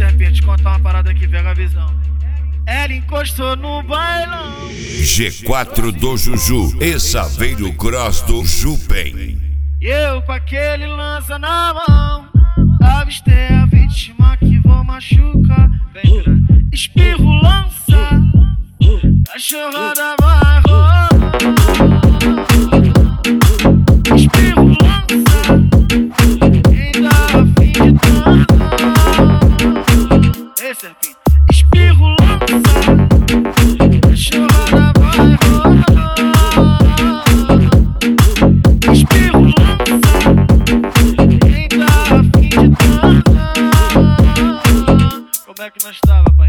serpente, contar uma parada que pega a visão. Ela encostou no bailão. G4 do Juju e Saveiro Cross do Jupen. E eu com aquele lança na mão, avistei a vítima que vou machucar. Vem pra espirro, lança, cachorrada vai rolar. Espirro, lança, quem tá afim de dançar. Ei, serpente, espirro, lança, cachorrada vai rolar. Espirro, lança, quem tá afim de dançar. Como é que nós tava, pai?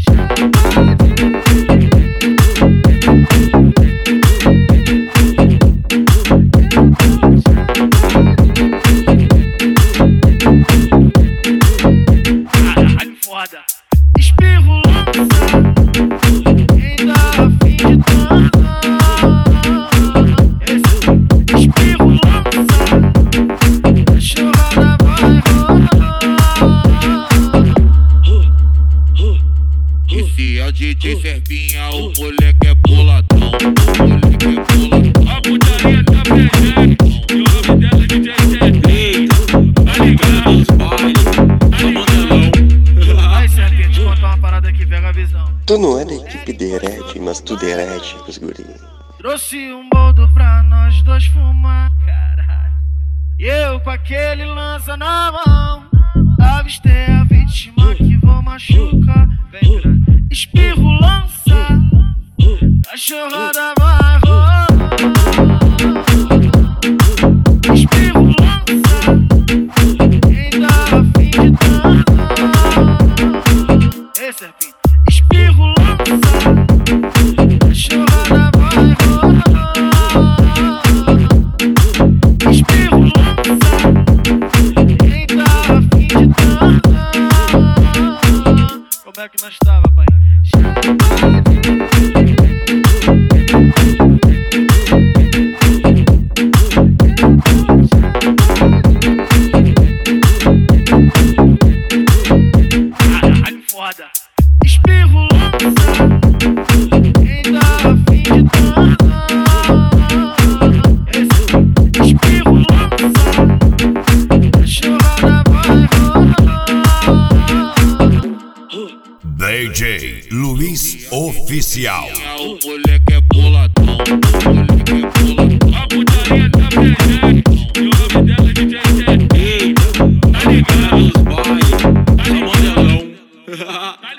Caralho, foda. Espirro, lança, quem tá afim de dançar. Espirro, lança, cachorrada vai rolar. Esse é o DJ Serpinha, o moleque é boladão. O moleque é boladão. A putaria tá presente, e o nome dela é DJ Serpinha. Tá ligado? Os bailes, tá modelão. Aí, serpente, contar uma parada que pega a visão. Tu não é da equipe derrete, mas tu derrete com os gurinhos. Trouxe um boldo pra nós dois fumar, caralho. E eu com aquele lança na mão, avistei a vítima que vou machucar. Vem pra espirro, lança, cachorrada vai rolar. Espirro, lança, quem tá afim de dançar. Ei, serpente, espirro, lança, cachorrada vai rolar. Espirro, lança, quem tá afim de dançar. Como é que nós tava, pai? Caralho, foda. Espirro, lança, quem tá afim de dançar. Espirro, lança, cachorrada vai rolar. DJ Luiz Oficial. O moleque é boladão. O moleque é boladão. A putaria tá presente, e o nome dela é DJ Serpinha. Tá ligado? Os bailes, tá modelão.